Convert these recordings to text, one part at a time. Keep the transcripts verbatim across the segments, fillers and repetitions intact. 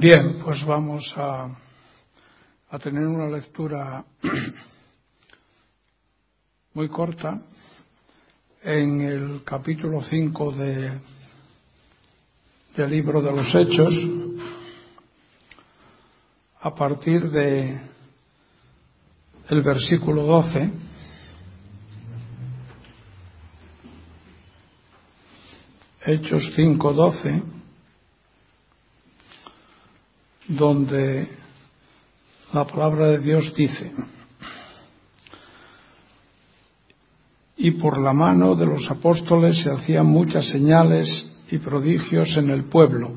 Bien, pues vamos a, a tener una lectura muy corta en el capítulo cinco de, del libro de los Hechos, a partir de el versículo doce. Hechos cinco doce, donde la palabra de Dios dice: y por la mano de los apóstoles se hacían muchas señales y prodigios en el pueblo,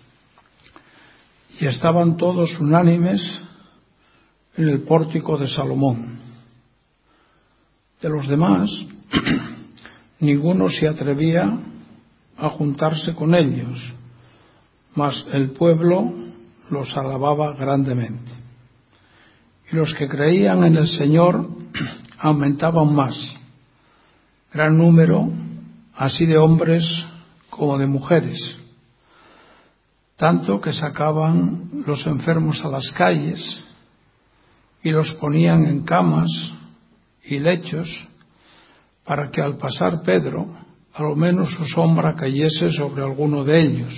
y estaban todos unánimes en el pórtico de Salomón. De los demás, ninguno se atrevía a juntarse con ellos, mas el pueblo los alababa grandemente. Y los que creían en el Señor aumentaban más, gran número, así de hombres como de mujeres, tanto que sacaban los enfermos a las calles y los ponían en camas y lechos, para que al pasar Pedro, a lo menos su sombra cayese sobre alguno de ellos.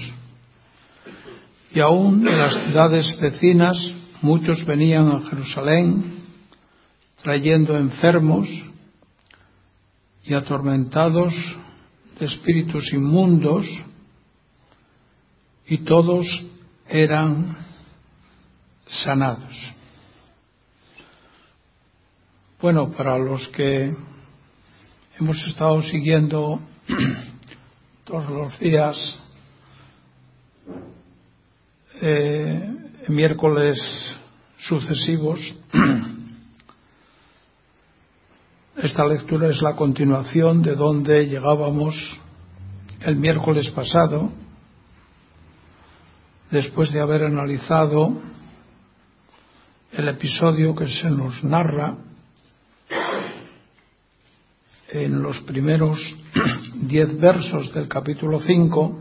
Y aún de las ciudades vecinas muchos venían a Jerusalén trayendo enfermos y atormentados de espíritus inmundos, y todos eran sanados. Bueno, para los que hemos estado siguiendo todos los días eh, miércoles sucesivos, esta lectura es la continuación de donde llegábamos el miércoles pasado, después de haber analizado el episodio que se nos narra en los primeros diez versos del capítulo cinco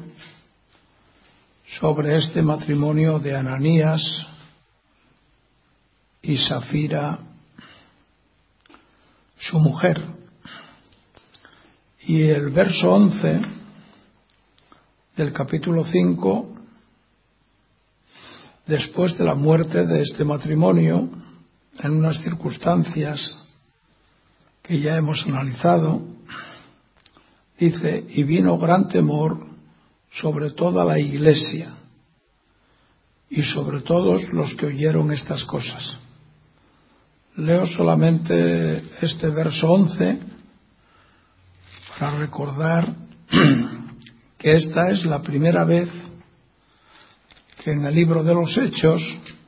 sobre este matrimonio de Ananías y Safira, su mujer. Y el verso once del capítulo cinco, después de la muerte de este matrimonio, en unas circunstancias que ya hemos analizado, dice: y vino gran temor sobre toda la iglesia y sobre todos los que oyeron estas cosas. Leo solamente este verso once para recordar que esta es la primera vez que en el libro de los Hechos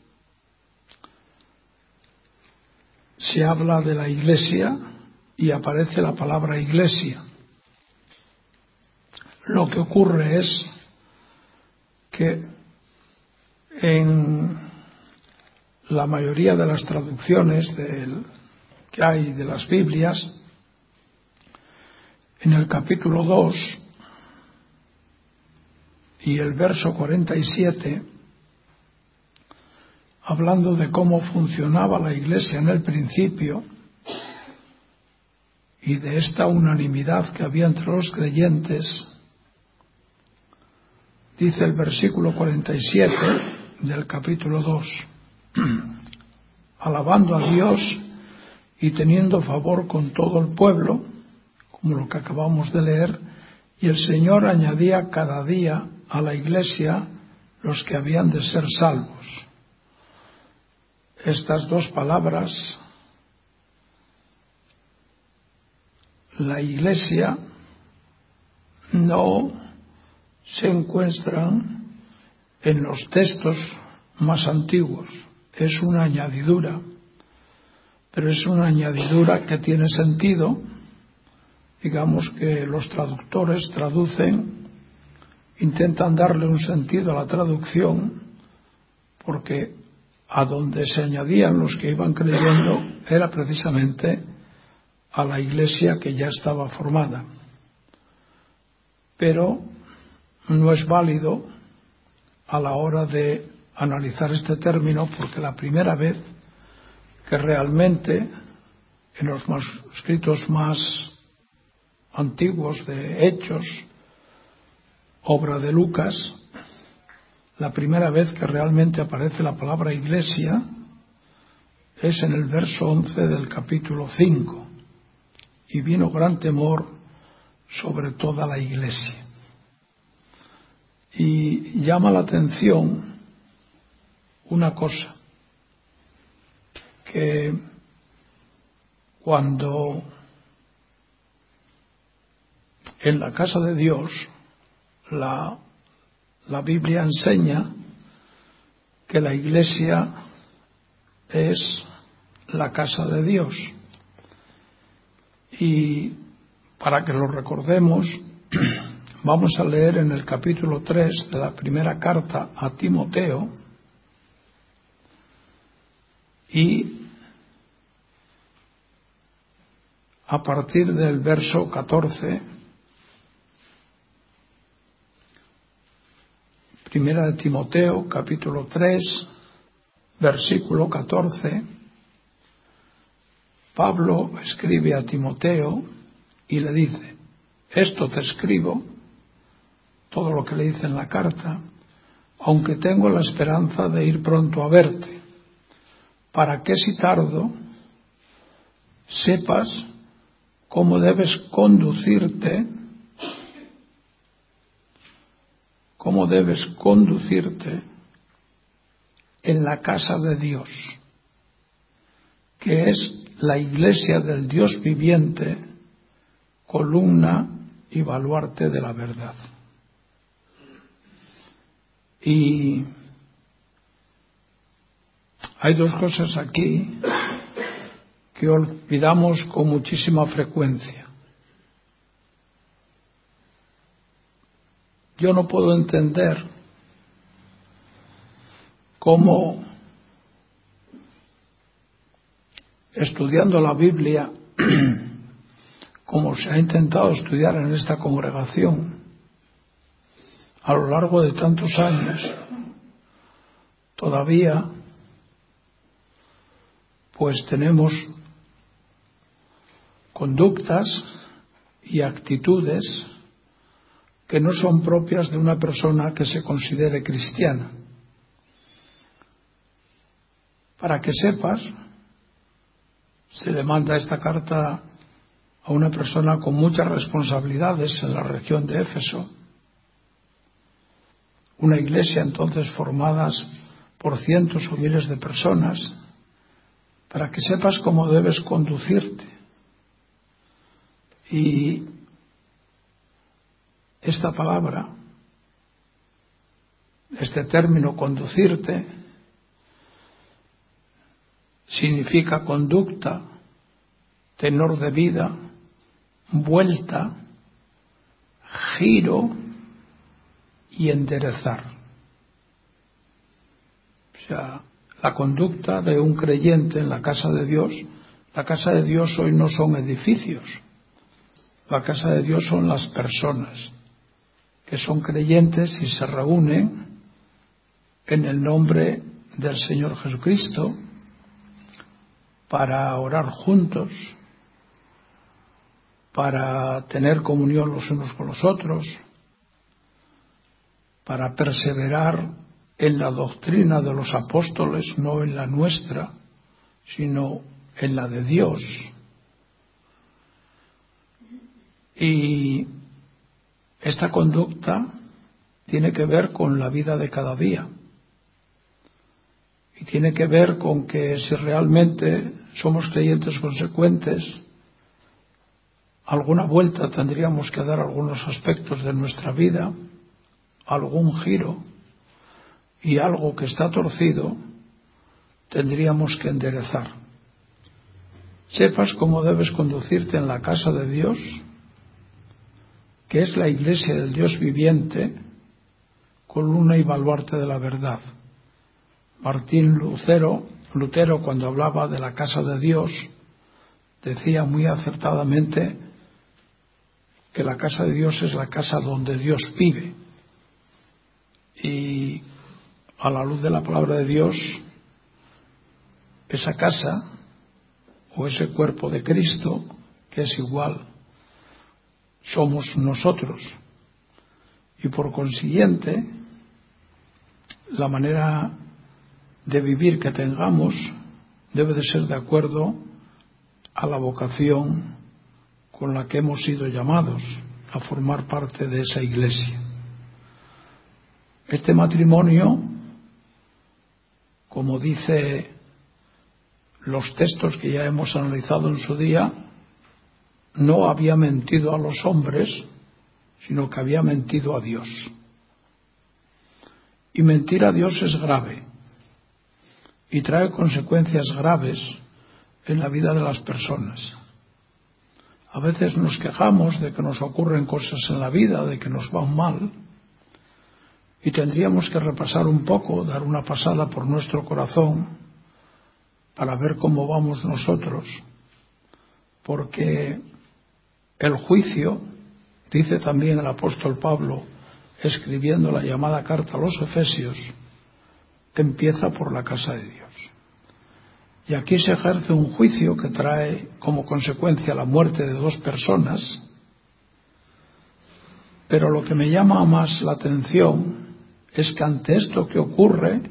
se habla de la iglesia y aparece la palabra iglesia. Lo que ocurre es que en la mayoría de las traducciones del, que hay de las Biblias, en el capítulo dos y el verso cuarenta y siete, hablando de cómo funcionaba la iglesia en el principio y de esta unanimidad que había entre los creyentes, dice el versículo cuarenta y siete del capítulo dos: alabando a Dios y teniendo favor con todo el pueblo, como lo que acabamos de leer, y el Señor añadía cada día a la iglesia los que habían de ser salvos. Estas dos palabras, la iglesia, no se encuentran en los textos más antiguos. Es una añadidura, pero es una añadidura que tiene sentido. Digamos que los traductores traducen, intentan darle un sentido a la traducción, porque a donde se añadían los que iban creyendo era precisamente a la iglesia que ya estaba formada. Pero no es válido a la hora de analizar este término porque la primera vez que realmente en los manuscritos más antiguos de Hechos, obra de Lucas, la primera vez que realmente aparece la palabra iglesia es en el verso once del capítulo cinco. Y vino gran temor sobre toda la iglesia. Y llama la atención una cosa, que cuando en la casa de Dios la, la Biblia enseña que la iglesia es la casa de Dios. Y para que lo recordemos, vamos a leer en el capítulo tres de la primera carta a Timoteo y a partir del verso catorce, primera de Timoteo, capítulo tres, versículo catorce, Pablo escribe a Timoteo y le dice: esto te escribo, todo lo que le dice en la carta, aunque tengo la esperanza de ir pronto a verte, para que si tardo, sepas cómo debes conducirte, cómo debes conducirte en la casa de Dios, que es la iglesia del Dios viviente, columna y baluarte de la verdad. Y hay dos cosas aquí que olvidamos con muchísima frecuencia. Yo no puedo entender cómo, estudiando la Biblia, como se ha intentado estudiar en esta congregación a lo largo de tantos años, todavía pues tenemos conductas y actitudes que no son propias de una persona que se considere cristiana. Para que sepas, se le manda esta carta a una persona con muchas responsabilidades en la región de Éfeso, una iglesia entonces formada por cientos o miles de personas, para que sepas cómo debes conducirte. Y esta palabra, este término conducirte, significa conducta, tenor de vida, vuelta, giro y enderezar. O sea, la conducta de un creyente en la casa de Dios. La casa de Dios hoy no son edificios. La casa de Dios son las personas que son creyentes y se reúnen en el nombre del Señor Jesucristo para orar juntos, para tener comunión los unos con los otros, para perseverar en la doctrina de los apóstoles, no en la nuestra, sino en la de Dios. Y esta conducta tiene que ver con la vida de cada día. Y tiene que ver con que si realmente somos creyentes consecuentes, alguna vuelta tendríamos que dar a algunos aspectos de nuestra vida, algún giro, y algo que está torcido tendríamos que enderezar. Sepas cómo debes conducirte en la casa de Dios, que es la iglesia del Dios viviente, columna y baluarte de la verdad. Martín Lutero, Lutero cuando hablaba de la casa de Dios, decía muy acertadamente que la casa de Dios es la casa donde Dios vive. Y a la luz de la palabra de Dios, esa casa o ese cuerpo de Cristo, que es igual, somos nosotros. Y por consiguiente, la manera de vivir que tengamos debe de ser de acuerdo a la vocación con la que hemos sido llamados a formar parte de esa iglesia. Este matrimonio, como dice los textos que ya hemos analizado en su día, no había mentido a los hombres, sino que había mentido a Dios. Y mentir a Dios es grave y trae consecuencias graves en la vida de las personas. A veces nos quejamos de que nos ocurren cosas en la vida, de que nos van mal, y tendríamos que repasar un poco, dar una pasada por nuestro corazón para ver cómo vamos nosotros, porque el juicio, dice también el apóstol Pablo, escribiendo la llamada carta a los Efesios, empieza por la casa de Dios. Y aquí se ejerce un juicio que trae como consecuencia la muerte de dos personas, pero lo que me llama más la atención es que ante esto que ocurre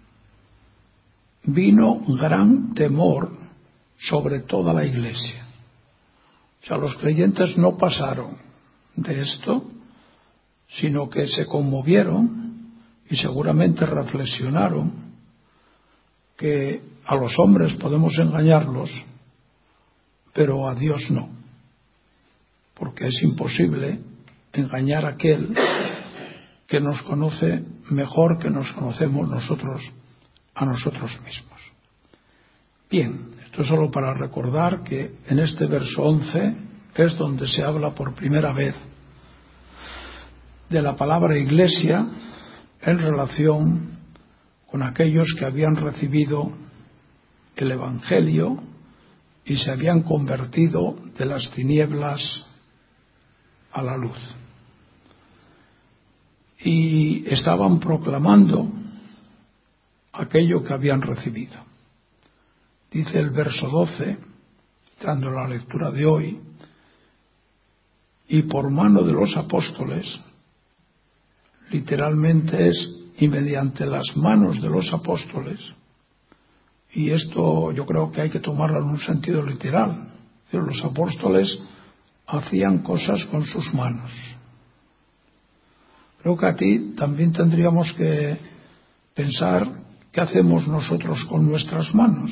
vino gran temor sobre toda la iglesia. O sea, los creyentes no pasaron de esto, sino que se conmovieron y seguramente reflexionaron que a los hombres podemos engañarlos, pero a Dios no, porque es imposible engañar a aquel que nos conoce mejor que nos conocemos nosotros a nosotros mismos. Bien, esto es solo para recordar que en este verso once es donde se habla por primera vez de la palabra iglesia en relación con aquellos que habían recibido el Evangelio y se habían convertido de las tinieblas a la luz. Y estaban proclamando aquello que habían recibido. Dice el verso doce, dando la lectura de hoy, y por mano de los apóstoles, literalmente es y mediante las manos de los apóstoles, y esto yo creo que hay que tomarlo en un sentido literal. Los apóstoles hacían cosas con sus manos. Creo que aquí también tendríamos que pensar qué hacemos nosotros con nuestras manos,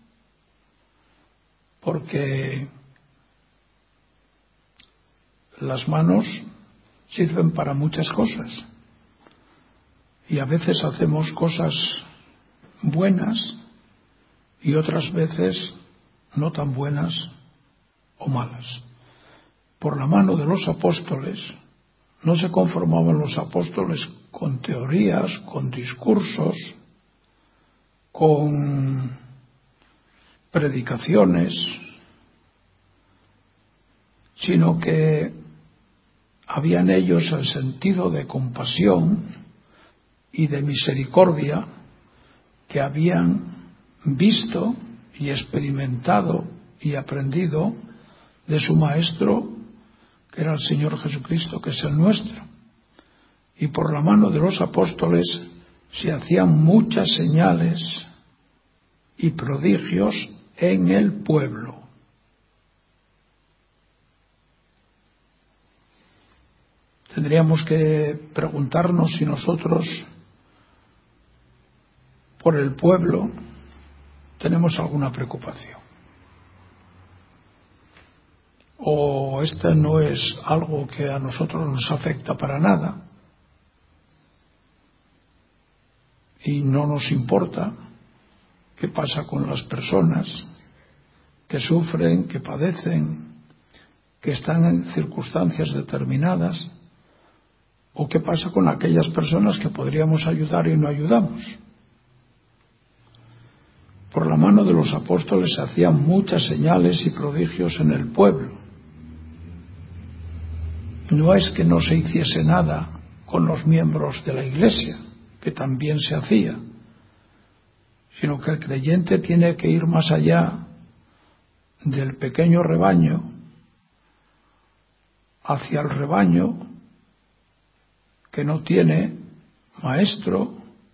porque las manos sirven para muchas cosas y a veces hacemos cosas buenas y otras veces no tan buenas o malas. Por la mano de los apóstoles no se conformaban los apóstoles con teorías, con discursos, con predicaciones, sino que había en ellos el sentido de compasión y de misericordia que habían visto y experimentado y aprendido de su Maestro, que era el Señor Jesucristo, que es el nuestro. Y por la mano de los apóstoles se hacían muchas señales y prodigios en el pueblo. Tendríamos que preguntarnos si nosotros, por el pueblo, tenemos alguna preocupación. O este no es algo que a nosotros nos afecta para nada y no nos importa qué pasa con las personas que sufren, que padecen, que están en circunstancias determinadas, o qué pasa con aquellas personas que podríamos ayudar y no ayudamos. Por la mano de los apóstoles se hacían muchas señales y prodigios en el pueblo. No es que no se hiciese nada con los miembros de la iglesia, que también se hacía, sino que el creyente tiene que ir más allá del pequeño rebaño hacia el rebaño que no tiene maestro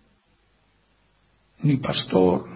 ni pastor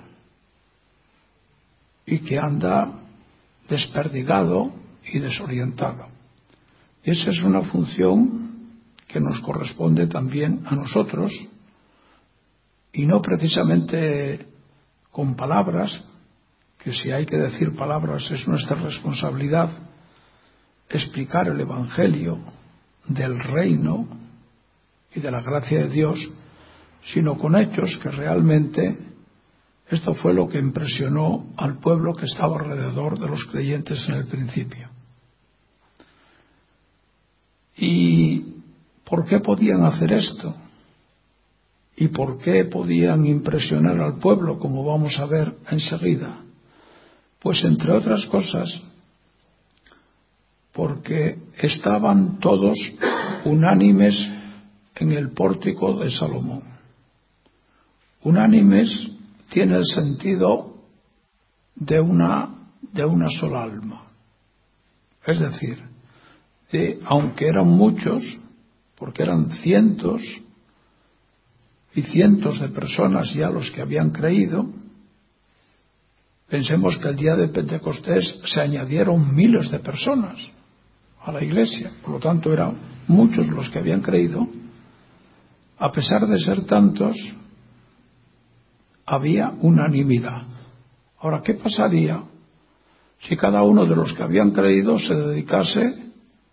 y que anda desperdigado y desorientado. Y esa es una función que nos corresponde también a nosotros, y no precisamente con palabras, que si hay que decir palabras es nuestra responsabilidad, explicar el Evangelio del reino y de la gracia de Dios, sino con hechos que realmente esto fue lo que impresionó al pueblo que estaba alrededor de los creyentes en el principio. ¿Y por qué podían hacer esto? ¿Y por qué podían impresionar al pueblo, como vamos a ver enseguida? Pues entre otras cosas, porque estaban todos unánimes en el pórtico de Salomón. Unánimes tiene el sentido de una, de una sola alma. Es decir, de, aunque eran muchos, porque eran cientos y cientos de personas ya los que habían creído, pensemos que el día de Pentecostés se añadieron miles de personas a la iglesia, por lo tanto eran muchos los que habían creído. A pesar de ser tantos, había unanimidad. Ahora, ¿qué pasaría si cada uno de los que habían creído se dedicase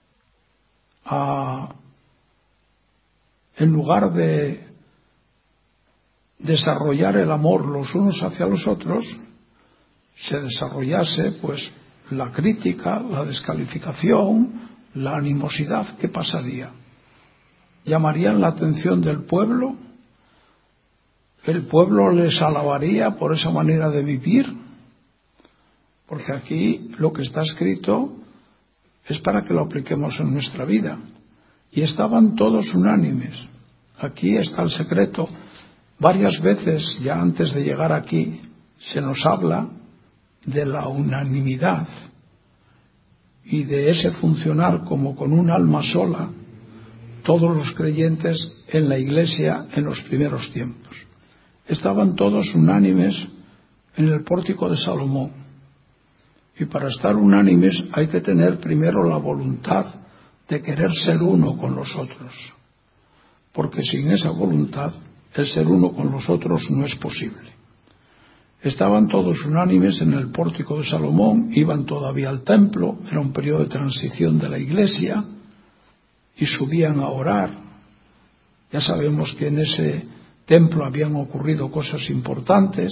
a, en lugar de desarrollar el amor los unos hacia los otros, se desarrollase pues la crítica, la descalificación, la animosidad? ¿Qué pasaría? ¿Llamarían la atención del pueblo? ¿El pueblo les alabaría por esa manera de vivir? Porque aquí lo que está escrito es para que lo apliquemos en nuestra vida. Y estaban todos unánimes. Aquí está el secreto. Varias veces, ya antes de llegar aquí, se nos habla de la unanimidad y de ese funcionar como con un alma sola todos los creyentes en la iglesia en los primeros tiempos. Estaban todos unánimes en el pórtico de Salomón. Y para estar unánimes hay que tener primero la voluntad de querer ser uno con los otros. Porque sin esa voluntad, el ser uno con los otros no es posible. Estaban todos unánimes en el pórtico de Salomón, iban todavía al templo, era un periodo de transición de la iglesia, y subían a orar. Ya sabemos que en ese templo habían ocurrido cosas importantes.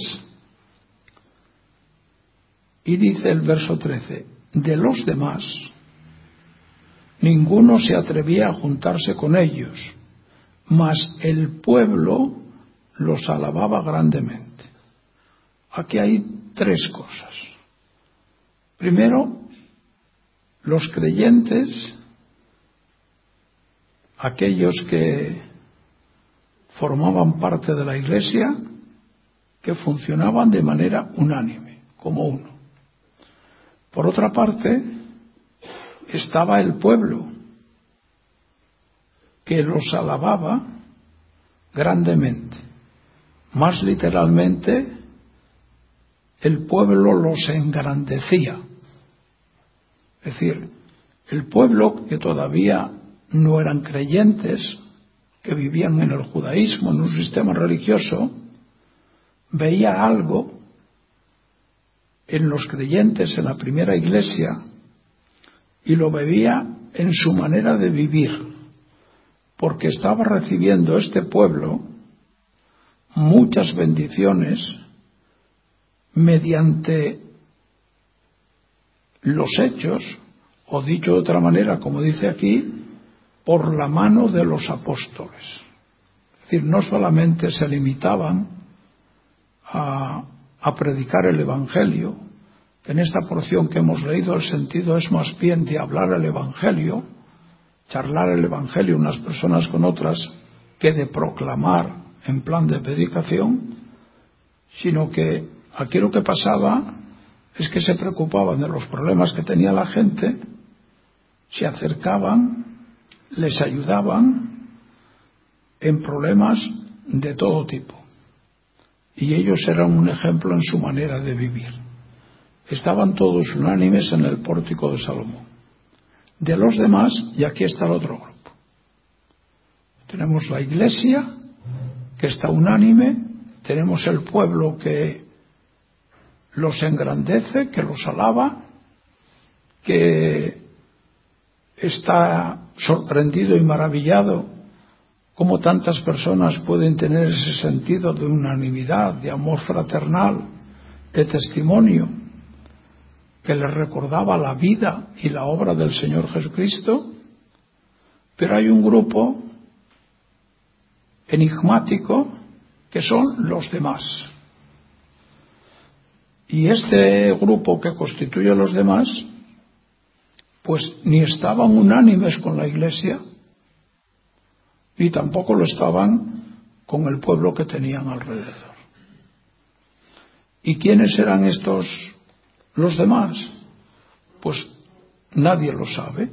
Y dice el verso trece, de los demás, ninguno se atrevía a juntarse con ellos, mas el pueblo los alababa grandemente. Aquí hay tres cosas. Primero, los creyentes, aquellos que formaban parte de la iglesia, que funcionaban de manera unánime, como uno. Por otra parte, estaba el pueblo, que los alababa grandemente. Más literalmente, el pueblo los engrandecía. Es decir, el pueblo que todavía no eran creyentes, que vivían en el judaísmo, en un sistema religioso, veía algo en los creyentes en la primera iglesia y lo veía en su manera de vivir, porque estaba recibiendo este pueblo muchas bendiciones mediante los hechos, o dicho de otra manera, como dice aquí, por la mano de los apóstoles. Es decir, no solamente se limitaban a, a predicar el Evangelio, que en esta porción que hemos leído el sentido es más bien de hablar el Evangelio, charlar el Evangelio unas personas con otras, que de proclamar en plan de predicación, sino que aquí lo que pasaba es que se preocupaban de los problemas que tenía la gente, se acercaban, les ayudaban en problemas de todo tipo. Y ellos eran un ejemplo en su manera de vivir. Estaban todos unánimes en el pórtico de Salomón. De los demás, y aquí está el otro grupo. Tenemos la iglesia, que está unánime, tenemos el pueblo que los engrandece, que los alaba, que está sorprendido y maravillado cómo tantas personas pueden tener ese sentido de unanimidad, de amor fraternal, de testimonio, que les recordaba la vida y la obra del Señor Jesucristo. Pero hay un grupo enigmático que son los demás. Y este grupo que constituye los demás, pues ni estaban unánimes con la Iglesia, ni tampoco lo estaban con el pueblo que tenían alrededor. ¿Y quiénes eran estos los demás? Pues nadie lo sabe.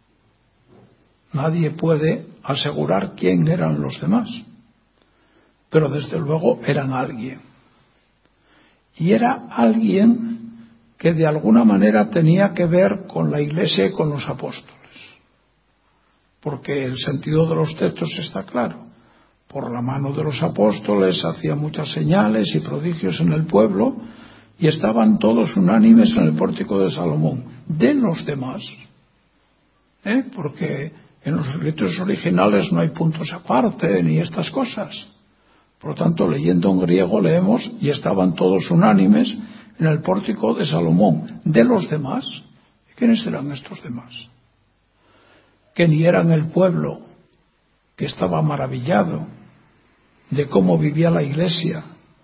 Nadie puede asegurar quién eran los demás. Pero desde luego eran alguien. Y era alguien que de alguna manera tenía que ver con la Iglesia y con los apóstoles. Porque el sentido de los textos está claro. Por la mano de los apóstoles hacía muchas señales y prodigios en el pueblo y estaban todos unánimes en el pórtico de Salomón. De los demás. ¿Eh? Porque en los escritos originales no hay puntos aparte ni estas cosas. Por lo tanto, leyendo en griego leemos y estaban todos unánimes en el pórtico de Salomón. De los demás. ¿Quiénes eran estos demás? Que ni eran el pueblo que estaba maravillado de cómo vivía la Iglesia.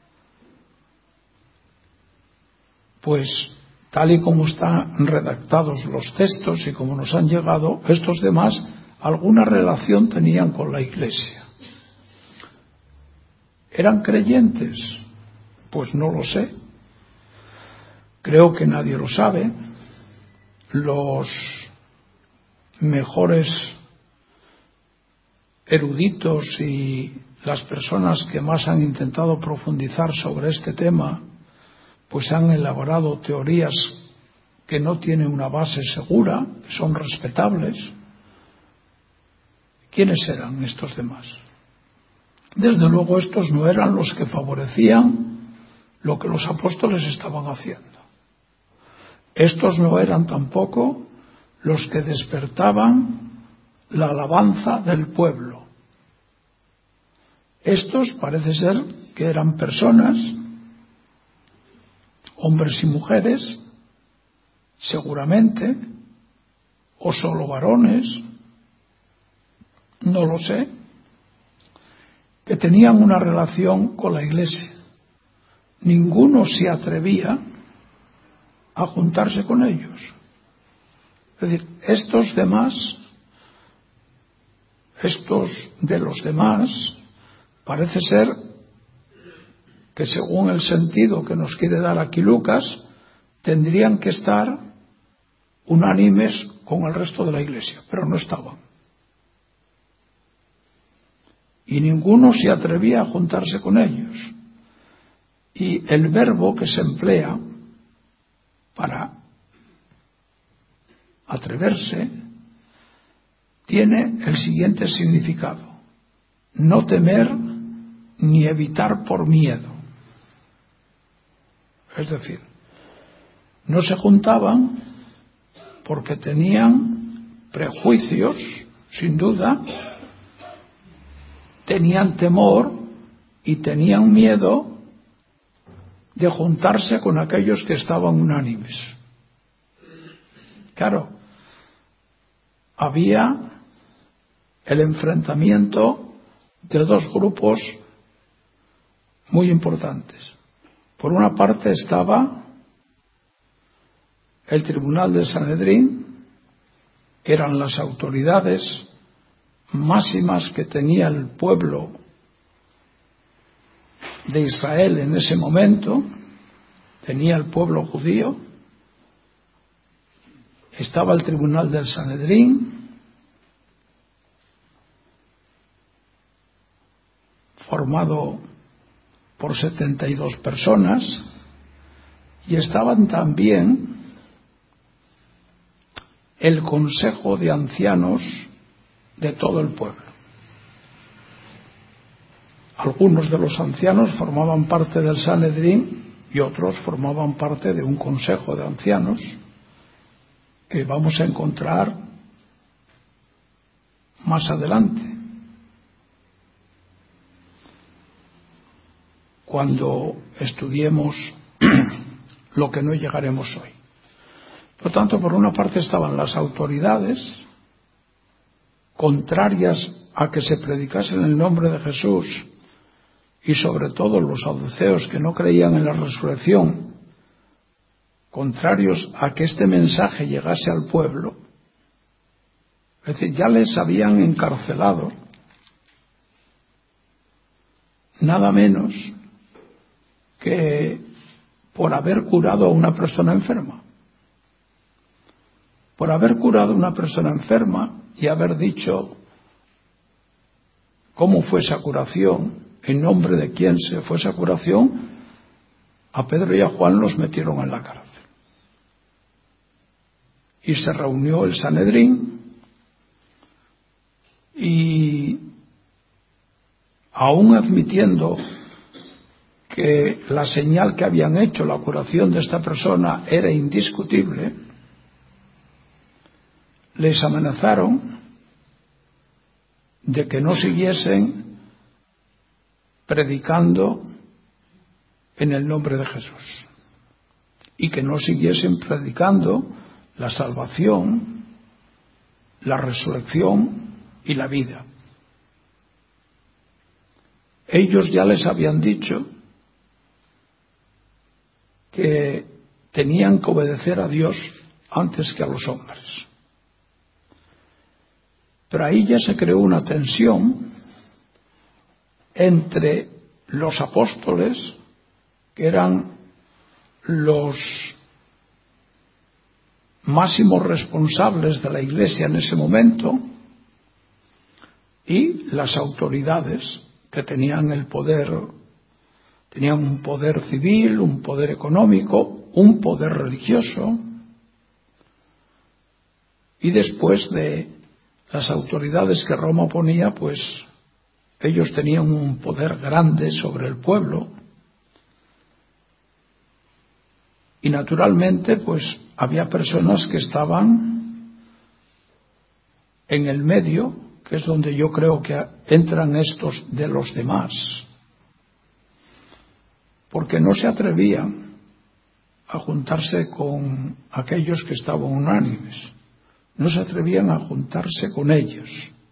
Pues tal y como están redactados los textos y como nos han llegado, estos demás alguna relación tenían con la Iglesia. ¿Eran creyentes? Pues no lo sé. Creo que nadie lo sabe. Los mejores eruditos y las personas que más han intentado profundizar sobre este tema, pues han elaborado teorías que no tienen una base segura, que son respetables. ¿Quiénes eran estos demás? Desde luego estos no eran los que favorecían lo que los apóstoles estaban haciendo. Estos no eran tampoco los que despertaban la alabanza del pueblo. Estos parece ser que eran personas, hombres y mujeres, seguramente, o solo varones, no lo sé, que tenían una relación con la Iglesia. Ninguno se atrevía a juntarse con ellos. Es decir, estos demás, estos de los demás, parece ser que según el sentido que nos quiere dar aquí Lucas, tendrían que estar unánimes con el resto de la Iglesia, pero no estaban. Y ninguno se atrevía a juntarse con ellos. Y el verbo que se emplea para atreverse tiene el siguiente significado: no temer ni evitar por miedo. Es decir, no se juntaban porque tenían prejuicios, sin duda, tenían temor y tenían miedo de juntarse con aquellos que estaban unánimes. Claro, había el enfrentamiento de dos grupos muy importantes. Por una parte estaba el tribunal de Sanedrín, que eran las autoridades máximas que tenía el pueblo de Israel en ese momento, tenía el pueblo judío, estaba el tribunal del Sanedrín, formado por setenta y dos personas, y estaban también el consejo de ancianos de todo el pueblo. Algunos de los ancianos formaban parte del Sanedrín y otros formaban parte de un consejo de ancianos que vamos a encontrar más adelante, cuando estudiemos lo que no llegaremos hoy. Por lo tanto, por una parte estaban las autoridades contrarias a que se predicase en el nombre de Jesús, y sobre todo los saduceos que no creían en la resurrección, contrarios a que este mensaje llegase al pueblo. Es decir, ya les habían encarcelado nada menos que por haber curado a una persona enferma. Por haber curado a una persona enferma y haber dicho cómo fue esa curación, en nombre de quién se fue esa curación, a Pedro y a Juan los metieron en la cárcel. Y se reunió el Sanedrín y, aún admitiendo que la señal que habían hecho, la curación de esta persona, era indiscutible, les amenazaron de que no siguiesen predicando en el nombre de Jesús y que no siguiesen predicando la salvación, la resurrección y la vida. Ellos ya les habían dicho que tenían que obedecer a Dios antes que a los hombres. Pero ahí ya se creó una tensión entre los apóstoles, que eran los máximos responsables de la Iglesia en ese momento, y las autoridades que tenían el poder, tenían un poder civil, un poder económico, un poder religioso, y después de las autoridades que Roma ponía, pues ellos tenían un poder grande sobre el pueblo. Y naturalmente, pues había personas que estaban en el medio, que es donde yo creo que entran estos de los demás, porque no se atrevían a juntarse con aquellos que estaban unánimes, no se atrevían a juntarse con ellos.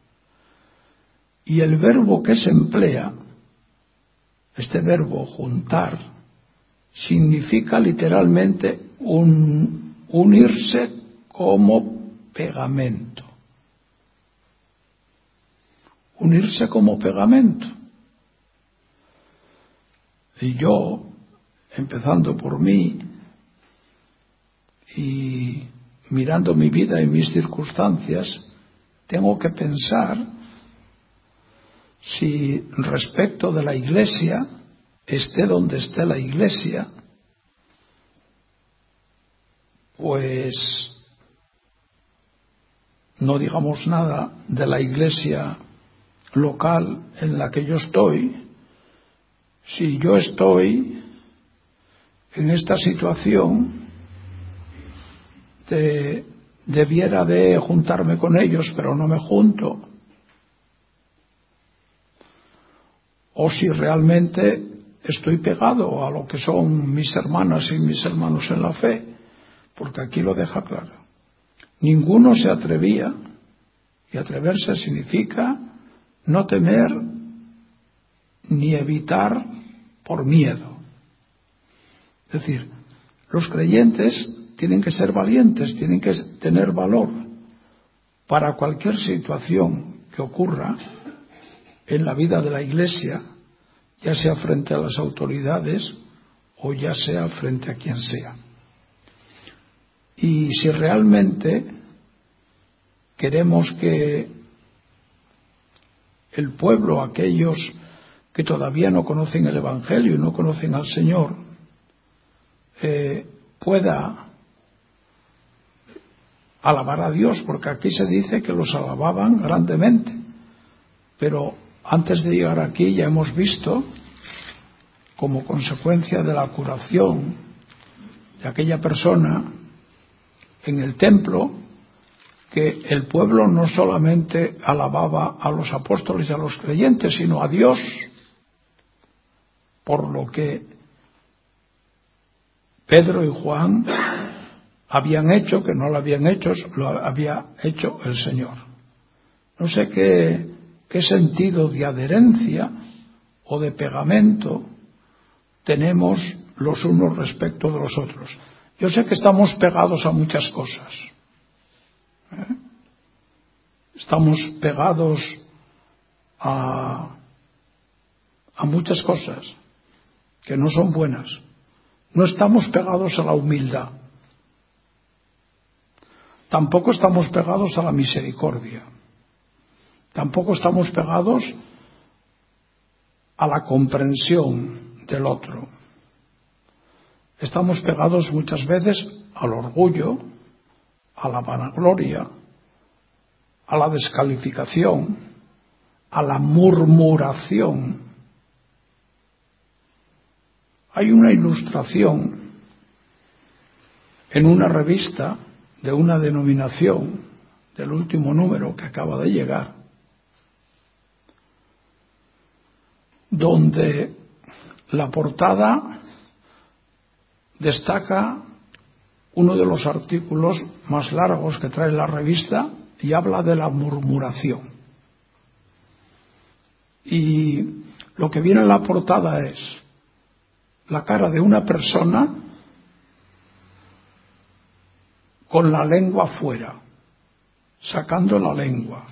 Y el verbo que se emplea, este verbo juntar, significa literalmente un, unirse como pegamento. Unirse como pegamento. Y yo, empezando por mí y mirando mi vida y mis circunstancias, tengo que pensar si respecto de la Iglesia, esté donde esté la Iglesia, pues no digamos nada de la Iglesia local en la que yo estoy. Si yo estoy en esta situación, de, debiera de juntarme con ellos, pero no me junto. O si realmente estoy pegado a lo que son mis hermanas y mis hermanos en la fe, porque aquí lo deja claro. Ninguno se atrevía, y atreverse significa no temer ni evitar por miedo. Es decir, los creyentes tienen que ser valientes, tienen que tener valor para cualquier situación que ocurra en la vida de la Iglesia, ya sea frente a las autoridades o ya sea frente a quien sea. Y si realmente queremos que el pueblo, aquellos que todavía no conocen el Evangelio y no conocen al Señor, eh, pueda alabar a Dios, porque aquí se dice que los alababan grandemente, pero antes de llegar aquí ya hemos visto, como consecuencia de la curación de aquella persona en el templo, que el pueblo no solamente alababa a los apóstoles y a los creyentes, sino a Dios, por lo que Pedro y Juan habían hecho, que no lo habían hecho, lo había hecho el Señor. No sé qué, qué sentido de adherencia o de pegamento tenemos los unos respecto de los otros. Yo sé que estamos pegados a muchas cosas. ¿Eh? Estamos pegados a, a muchas cosas que no son buenas. No estamos pegados a la humildad. Tampoco estamos pegados a la misericordia. Tampoco estamos pegados a la comprensión del otro. Estamos pegados muchas veces al orgullo, a la vanagloria, a la descalificación, a la murmuración. Hay una ilustración en una revista de una denominación del último número que acaba de llegar, donde la portada destaca uno de los artículos más largos que trae la revista y habla de la murmuración. Y lo que viene en la portada es la cara de una persona con la lengua fuera, sacando la lengua.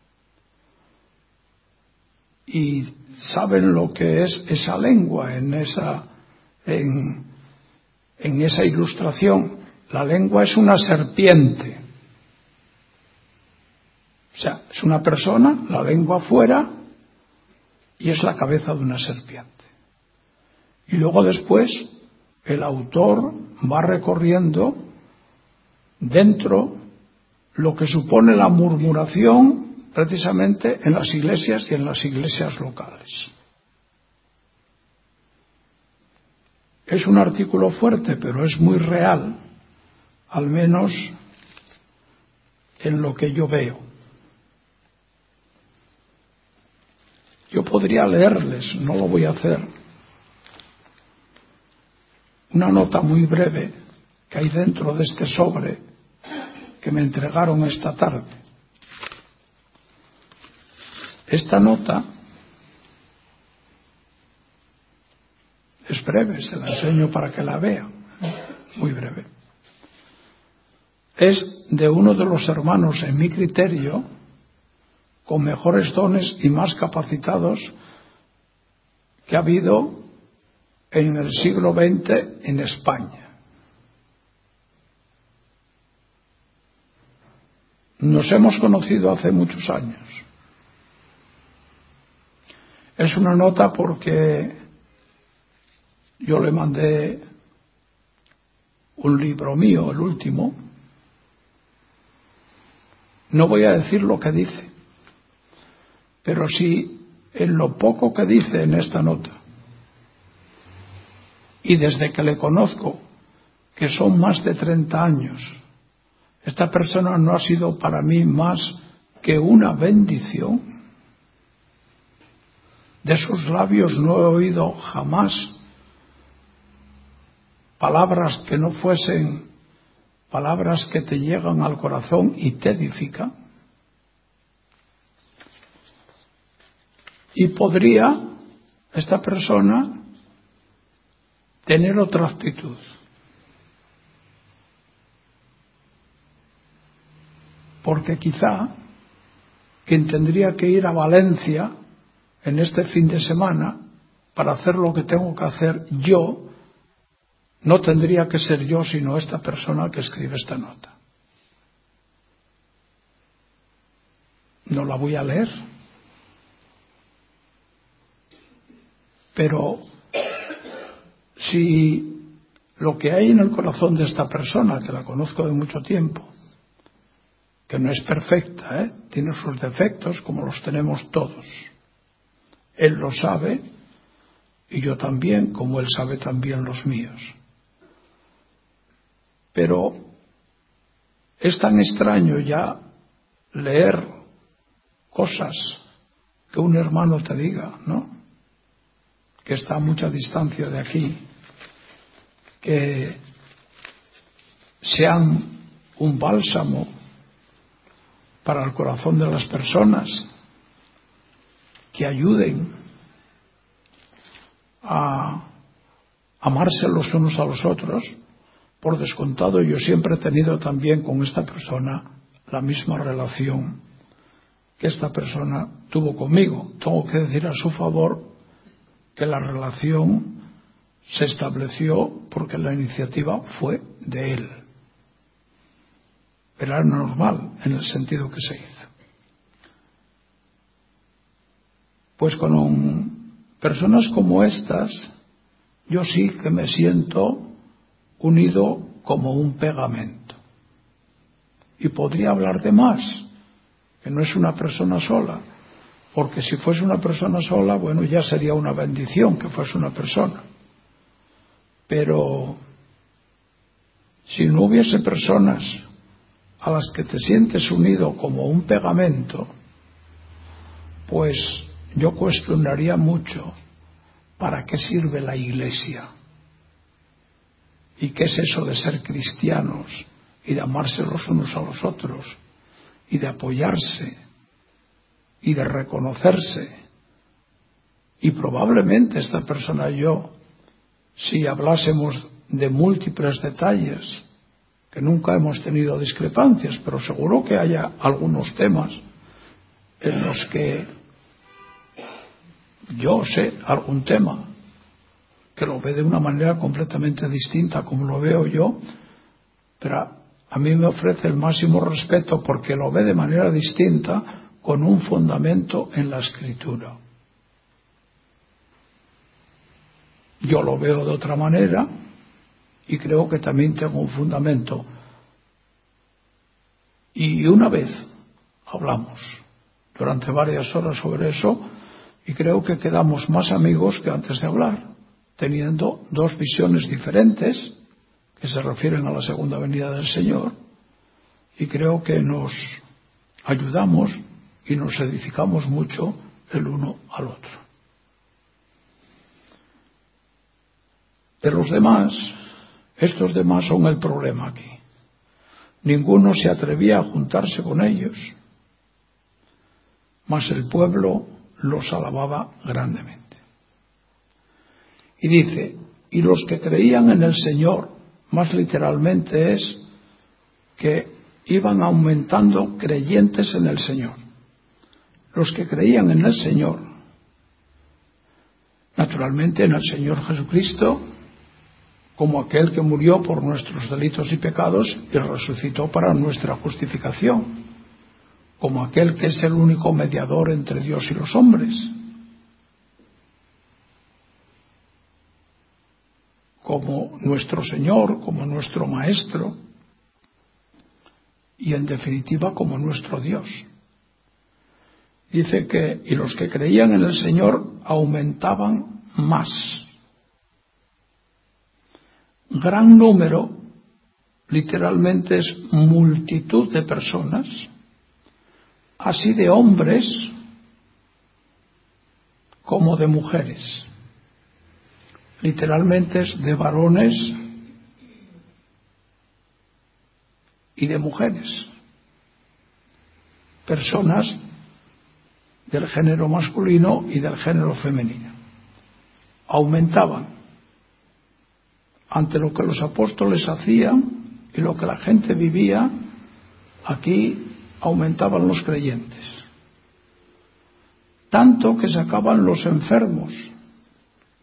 Y saben lo que es esa lengua en esa, en, en esa ilustración. La lengua es una serpiente. O sea, es una persona, la lengua fuera, y es la cabeza de una serpiente. Y luego después el autor va recorriendo dentro lo que supone la murmuración precisamente en las iglesias y en las iglesias locales. Es un artículo fuerte, pero es muy real, al menos en lo que yo veo. Yo podría leerles, no lo voy a hacer, una nota muy breve que hay dentro de este sobre que me entregaron esta tarde. Esta nota es breve, se la enseño para que la vean, muy breve. Es de uno de los hermanos, en mi criterio, con mejores dones y más capacitados que ha habido en el siglo veinte en España. Nos hemos conocido hace muchos años. Es una nota porque yo le mandé un libro mío, el último. No voy a decir lo que dice, pero sí en lo poco que dice en esta nota. Y desde que le conozco, que son más de treinta años, esta persona no ha sido para mí más que una bendición. De sus labios no he oído jamás palabras que no fuesen palabras que te llegan al corazón y te edifican. Y podría esta persona tener otra actitud. Porque quizá quien tendría que ir a Valencia en este fin de semana para hacer lo que tengo que hacer yo, no tendría que ser yo, sino esta persona que escribe esta nota. No la voy a leer. Pero si lo que hay en el corazón de esta persona, que la conozco de mucho tiempo, que no es perfecta, ¿eh? Tiene sus defectos como los tenemos todos, él lo sabe y yo también, como él sabe también los míos. Pero es tan extraño ya leer cosas que un hermano te diga, ¿no?, que está a mucha distancia de aquí, que sean un bálsamo para el corazón de las personas, que ayuden a amarse los unos a los otros. Por descontado, yo siempre he tenido también con esta persona la misma relación que esta persona tuvo conmigo. Tengo que decir a su favor que la relación se estableció porque la iniciativa fue de él. Pero era normal en el sentido que se hizo. Pues con personas como estas, yo sí que me siento unido como un pegamento. Y podría hablar de más, que no es una persona sola, porque si fuese una persona sola, bueno, ya sería una bendición que fuese una persona. Pero si no hubiese personas a las que te sientes unido como un pegamento, pues yo cuestionaría mucho para qué sirve la Iglesia y qué es eso de ser cristianos y de amarse los unos a los otros y de apoyarse y de reconocerse. Y probablemente esta persona y yo, si hablásemos de múltiples detalles, que nunca hemos tenido discrepancias, pero seguro que haya algunos temas en los que yo sé algún tema que lo ve de una manera completamente distinta como lo veo yo, pero a mí me ofrece el máximo respeto porque lo ve de manera distinta con un fundamento en la Escritura. Yo lo veo de otra manera y creo que también tengo un fundamento. Y una vez hablamos durante varias horas sobre eso y creo que quedamos más amigos que antes de hablar, teniendo dos visiones diferentes que se refieren a la segunda venida del Señor, y creo que nos ayudamos y nos edificamos mucho el uno al otro. De los demás, estos demás son el problema aquí. Ninguno se atrevía a juntarse con ellos, mas el pueblo los alababa grandemente. Y dice, y los que creían en el Señor, más literalmente es que iban aumentando creyentes en el Señor. Los que creían en el Señor, naturalmente en el Señor Jesucristo, como aquel que murió por nuestros delitos y pecados y resucitó para nuestra justificación, como aquel que es el único mediador entre Dios y los hombres, como nuestro Señor, como nuestro Maestro y en definitiva como nuestro Dios. Dice que, y los que creían en el Señor aumentaban más. Gran número, literalmente es multitud de personas, así de hombres como de mujeres. Literalmente es de varones y de mujeres. Personas del género masculino y del género femenino. Aumentaban ante lo que los apóstoles hacían y lo que la gente vivía. Aquí aumentaban los creyentes, tanto que sacaban los enfermos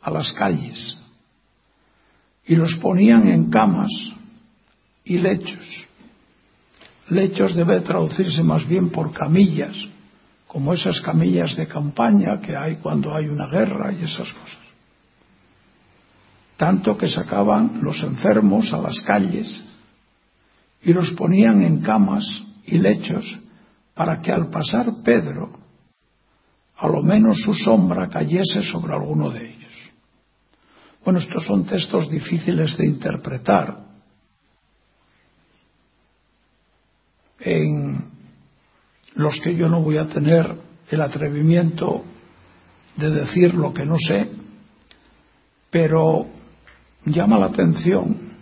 a las calles y los ponían en camas y lechos. Lechos debe traducirse más bien por camillas, como esas camillas de campaña que hay cuando hay una guerra y esas cosas. Tanto que sacaban los enfermos a las calles y los ponían en camas y lechos para que al pasar Pedro, a lo menos su sombra cayese sobre alguno de ellos. Bueno, estos son textos difíciles de interpretar, en los que yo no voy a tener el atrevimiento de decir lo que no sé, pero llama la atención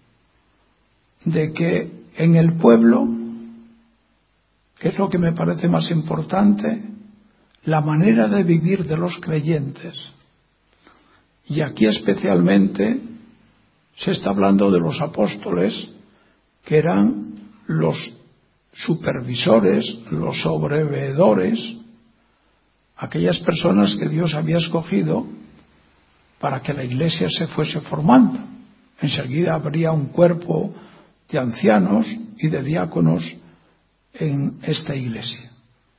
de que en el pueblo, que es lo que me parece más importante, la manera de vivir de los creyentes, y aquí especialmente se está hablando de los apóstoles, que eran los supervisores, los sobreveedores, aquellas personas que Dios había escogido para que la iglesia se fuese formando. Enseguida habría un cuerpo de ancianos y de diáconos en esta iglesia.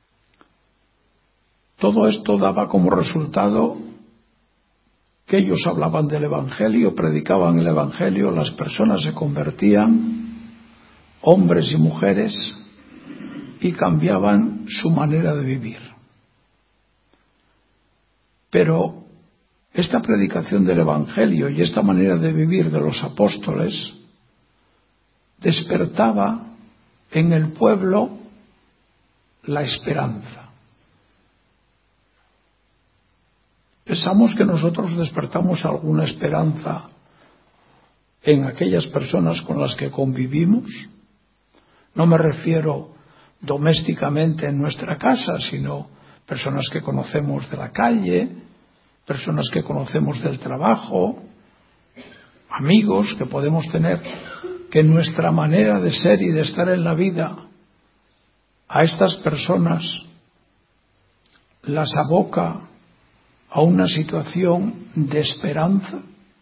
Todo esto daba como resultado que ellos hablaban del Evangelio, predicaban el Evangelio, las personas se convertían, hombres y mujeres, y cambiaban su manera de vivir. Pero esta predicación del Evangelio y esta manera de vivir de los apóstoles despertaba en el pueblo la esperanza. Pensamos que nosotros despertamos alguna esperanza en aquellas personas con las que convivimos. No me refiero domésticamente en nuestra casa, sino personas que conocemos de la calle, personas que conocemos del trabajo, amigos que podemos tener, que nuestra manera de ser y de estar en la vida a estas personas las aboca a una situación de esperanza.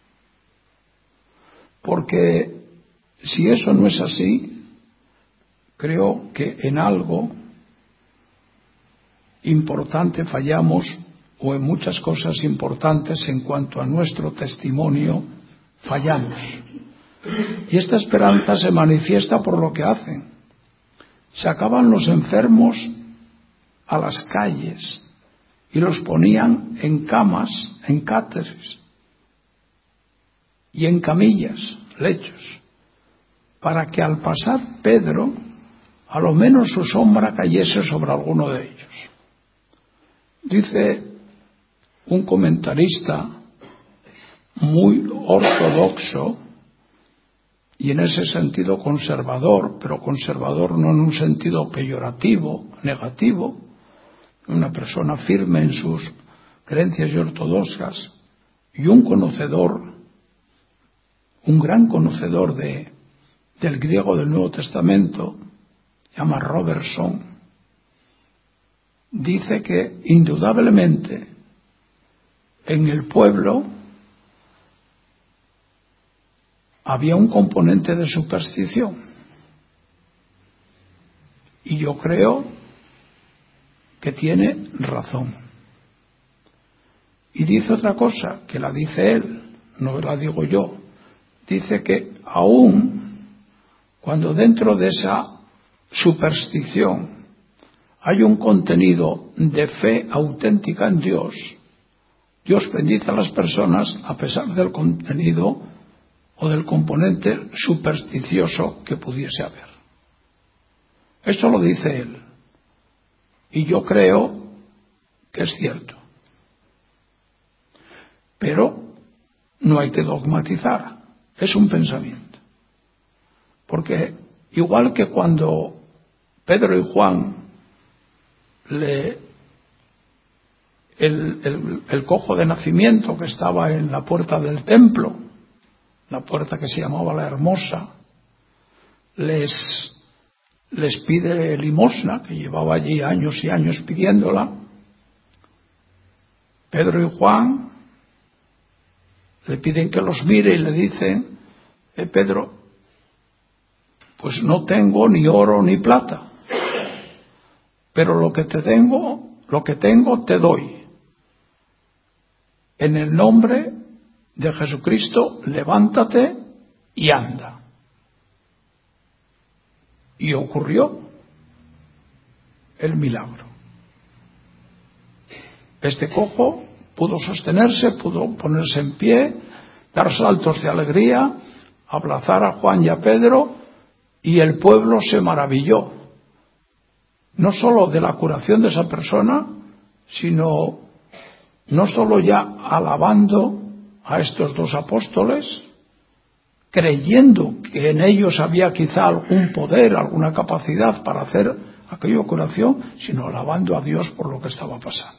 Porque si eso no es así, creo que en algo importante fallamos, o en muchas cosas importantes en cuanto a nuestro testimonio fallamos. Y esta esperanza se manifiesta por lo que hacen. Sacaban los enfermos a las calles y los ponían en camas, en cáteres y en camillas, lechos, para que al pasar Pedro, a lo menos su sombra cayese sobre alguno de ellos. Dice un comentarista muy ortodoxo y en ese sentido conservador, pero conservador no en un sentido peyorativo, negativo, una persona firme en sus creencias y ortodoxas, y un conocedor, un gran conocedor de, del griego del Nuevo Testamento, se llama Robertson, dice que indudablemente en el pueblo había un componente de superstición. Y yo creo que tiene razón. Y dice otra cosa, que la dice él, no la digo yo. Dice que aún cuando dentro de esa superstición hay un contenido de fe auténtica en Dios, Dios bendice a las personas a pesar del contenido o del componente supersticioso que pudiese haber. Esto lo dice él. Y yo creo que es cierto. Pero no hay que dogmatizar. Es un pensamiento. Porque igual que cuando Pedro y Juan le El, el, el cojo de nacimiento que estaba en la puerta del templo, la puerta que se llamaba la Hermosa, les, les pide limosna, que llevaba allí años y años pidiéndola. Pedro y Juan le piden que los mire y le dicen, eh, Pedro, pues no tengo ni oro ni plata, pero lo que te tengo, lo que tengo te doy. En el nombre de Jesucristo, levántate y anda. Y ocurrió el milagro. Este cojo pudo sostenerse, pudo ponerse en pie, dar saltos de alegría, abrazar a Juan y a Pedro, y el pueblo se maravilló, no solo de la curación de esa persona, sino no solo ya alabando a estos dos apóstoles, creyendo que en ellos había quizá algún poder, alguna capacidad para hacer aquella curación, sino alabando a Dios por lo que estaba pasando.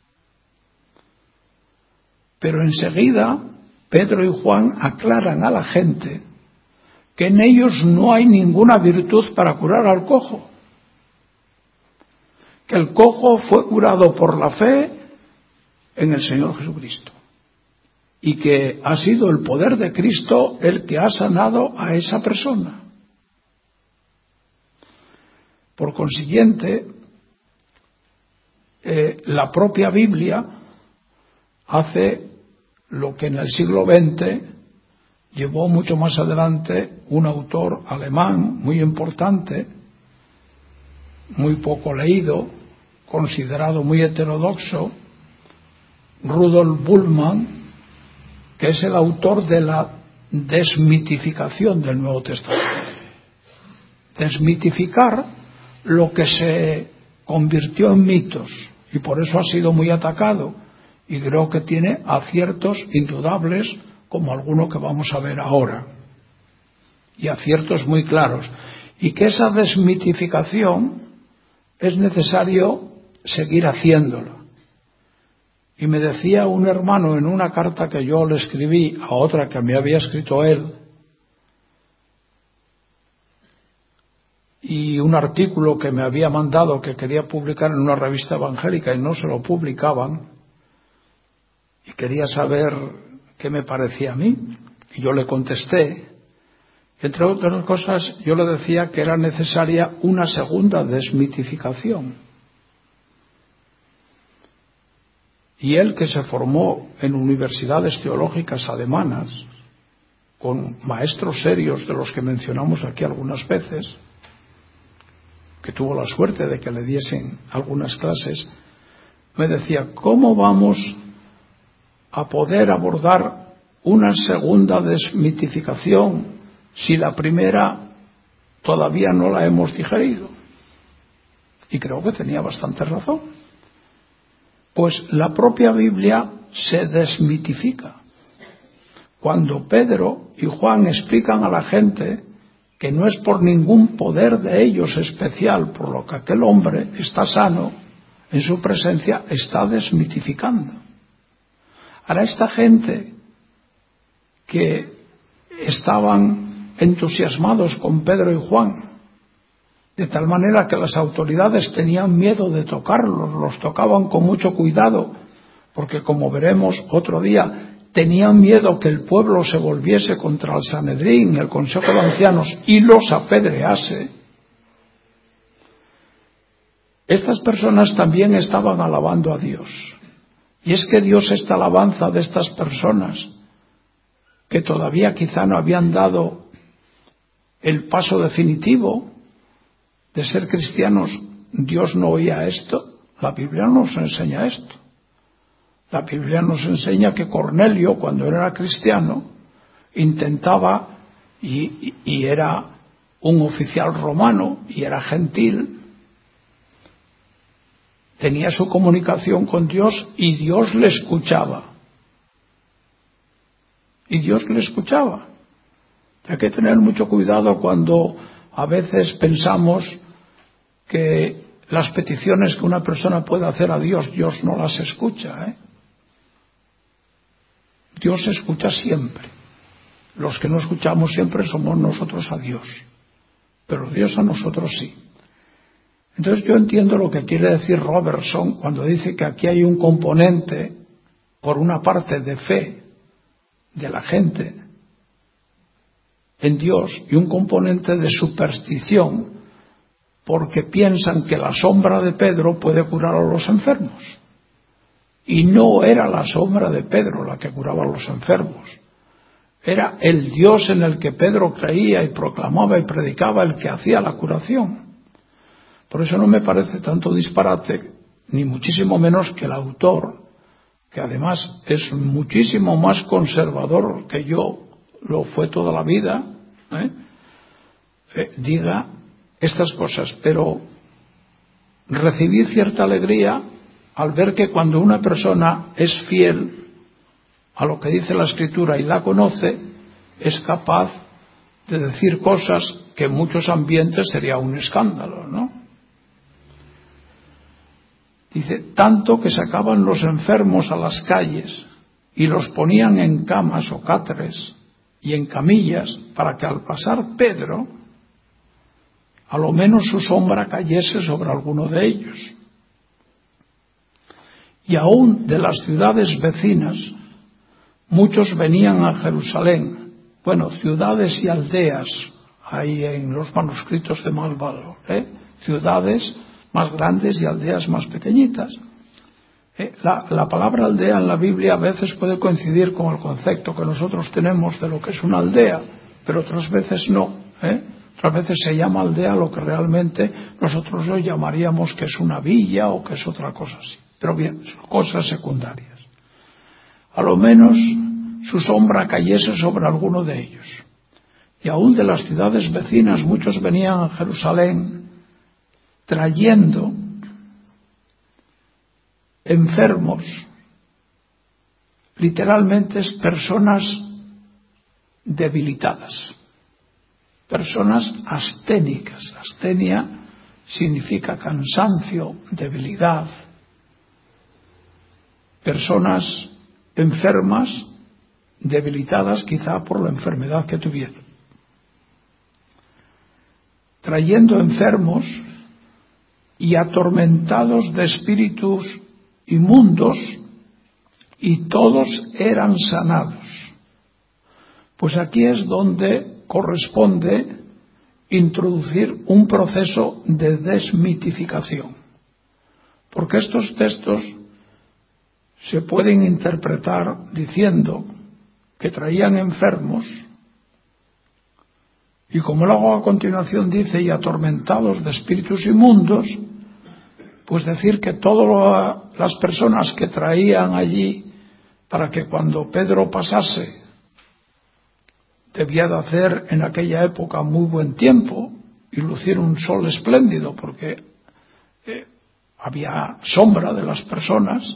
Pero enseguida Pedro y Juan aclaran a la gente que en ellos no hay ninguna virtud para curar al cojo, que el cojo fue curado por la fe en el Señor Jesucristo y que ha sido el poder de Cristo el que ha sanado a esa persona. Por consiguiente, eh, la propia Biblia hace lo que en el siglo veinte llevó mucho más adelante un autor alemán muy importante, muy poco leído, considerado muy heterodoxo, Rudolf Bultmann, que es el autor de la desmitificación del Nuevo Testamento. Desmitificar lo que se convirtió en mitos, y por eso ha sido muy atacado, y creo que tiene aciertos indudables, como alguno que vamos a ver ahora, y aciertos muy claros, y que esa desmitificación es necesario seguir haciéndolo. Y me decía un hermano en una carta que yo le escribí a otra que me había escrito él, y un artículo que me había mandado que quería publicar en una revista evangélica y no se lo publicaban, y quería saber qué me parecía a mí, y yo le contesté. Entre otras cosas, yo le decía que era necesaria una segunda desmitificación. Y él, que se formó en universidades teológicas alemanas, con maestros serios de los que mencionamos aquí algunas veces, que tuvo la suerte de que le diesen algunas clases, me decía, ¿cómo vamos a poder abordar una segunda desmitificación si la primera todavía no la hemos digerido? Y creo que tenía bastante razón. Pues la propia Biblia se desmitifica. Cuando Pedro y Juan explican a la gente que no es por ningún poder de ellos especial por lo que aquel hombre está sano, en su presencia está desmitificando. Ahora, esta gente que estaban entusiasmados con Pedro y Juan, de tal manera que las autoridades tenían miedo de tocarlos, los tocaban con mucho cuidado, porque como veremos otro día, tenían miedo que el pueblo se volviese contra el Sanedrín, el Consejo de Ancianos, y los apedrease. Estas personas también estaban alabando a Dios. Y es que Dios, esta alabanza de estas personas, que todavía quizá no habían dado el paso definitivo de ser cristianos, Dios no oía esto. La Biblia no nos enseña esto. La Biblia nos enseña que Cornelio, cuando era cristiano, intentaba, y, y era un oficial romano, y era gentil, tenía su comunicación con Dios, y Dios le escuchaba. Y Dios le escuchaba. Hay que tener mucho cuidado cuando a veces pensamos que las peticiones que una persona puede hacer a Dios, Dios no las escucha, ¿eh? Dios escucha siempre. Los que no escuchamos siempre somos nosotros a Dios, pero Dios a nosotros sí. Entonces yo entiendo lo que quiere decir Robertson cuando dice que aquí hay un componente, por una parte, de fe, de la gente en Dios y un componente de superstición, porque piensan que la sombra de Pedro puede curar a los enfermos. Y no era la sombra de Pedro la que curaba a los enfermos. Era el Dios en el que Pedro creía y proclamaba y predicaba el que hacía la curación. Por eso no me parece tanto disparate, ni muchísimo menos que el autor, que además es muchísimo más conservador que yo, lo fue toda la vida, ¿eh? Eh, diga estas cosas. Pero recibí cierta alegría al ver que cuando una persona es fiel a lo que dice la Escritura y la conoce, es capaz de decir cosas que en muchos ambientes sería un escándalo, ¿no? Dice, tanto que sacaban los enfermos a las calles y los ponían en camas o cáteres y en camillas para que al pasar Pedro, a lo menos su sombra cayese sobre alguno de ellos. Y aún de las ciudades vecinas, muchos venían a Jerusalén. Bueno, ciudades y aldeas, hay en los manuscritos de Malvado, ¿eh? Ciudades más grandes y aldeas más pequeñitas. Eh, la, la palabra aldea en la Biblia a veces puede coincidir con el concepto que nosotros tenemos de lo que es una aldea, pero otras veces no, ¿eh? Otras veces se llama aldea lo que realmente nosotros hoy llamaríamos que es una villa o que es otra cosa así. Pero bien, son cosas secundarias. A lo menos su sombra cayese sobre alguno de ellos. Y aún de las ciudades vecinas muchos venían a Jerusalén trayendo enfermos, literalmente es personas debilitadas, personas asténicas. Astenia significa cansancio, debilidad, personas enfermas, debilitadas quizá por la enfermedad que tuvieron, trayendo enfermos y atormentados de espíritus inmundos, y todos eran sanados. Pues aquí es donde corresponde introducir un proceso de desmitificación, porque estos textos se pueden interpretar diciendo que traían enfermos, y como luego a continuación dice, y atormentados de espíritus inmundos, pues decir que todas las personas que traían allí para que cuando Pedro pasase, debía de hacer en aquella época muy buen tiempo y lucir un sol espléndido, porque eh, había sombra de las personas,